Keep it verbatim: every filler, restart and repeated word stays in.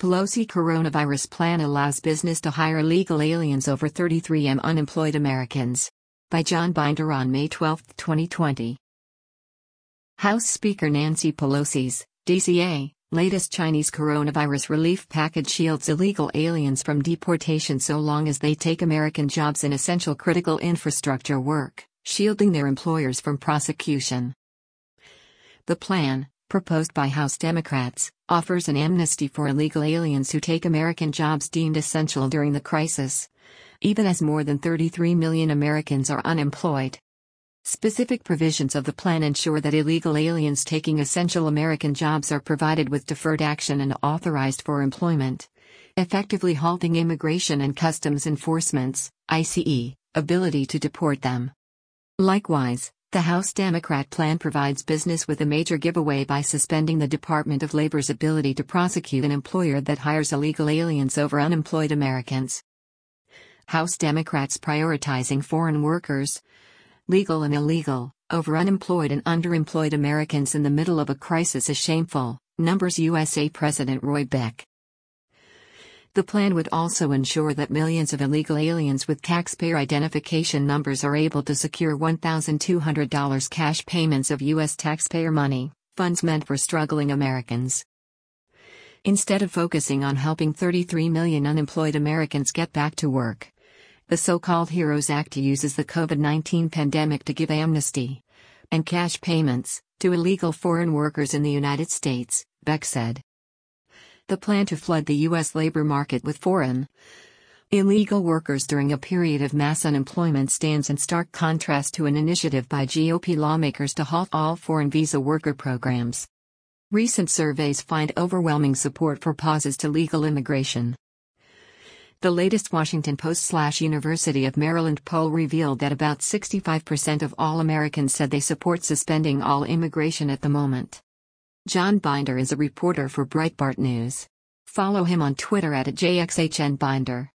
Pelosi coronavirus plan allows business to hire illegal aliens over thirty-three million unemployed Americans. By John Binder on May twelfth, twenty twenty. House Speaker Nancy Pelosi's D C A latest Chinese coronavirus relief package shields illegal aliens from deportation so long as they take American jobs in essential critical infrastructure work, shielding their employers from prosecution. The plan, proposed by House Democrats, offers an amnesty for illegal aliens who take American jobs deemed essential during the crisis, even as more than thirty-three million Americans are unemployed. Specific provisions of the plan ensure that illegal aliens taking essential American jobs are provided with deferred action and authorized for employment, effectively halting Immigration and Customs Enforcement's I C E ability to deport them. Likewise, the House Democrat plan provides business with a major giveaway by suspending the Department of Labor's ability to prosecute an employer that hires illegal aliens over unemployed Americans. House Democrats prioritizing foreign workers, legal and illegal, over unemployed and underemployed Americans in the middle of a crisis is shameful, numbers U S A President Roy Beck. The plan would also ensure that millions of illegal aliens with taxpayer identification numbers are able to secure one thousand two hundred dollars cash payments of U S taxpayer money, funds meant for struggling Americans. Instead of focusing on helping thirty-three million unemployed Americans get back to work, the so-called HEROES Act uses the COVID nineteen pandemic to give amnesty and cash payments to illegal foreign workers in the United States, Beck said. The plan to flood the U S labor market with foreign, illegal workers during a period of mass unemployment stands in stark contrast to an initiative by G O P lawmakers to halt all foreign visa worker programs. Recent surveys find overwhelming support for pauses to legal immigration. The latest Washington Post/University of Maryland poll revealed that about sixty-five percent of all Americans said they support suspending all immigration at the moment. John Binder is a reporter for Breitbart News. Follow him on Twitter at J X H N Binder.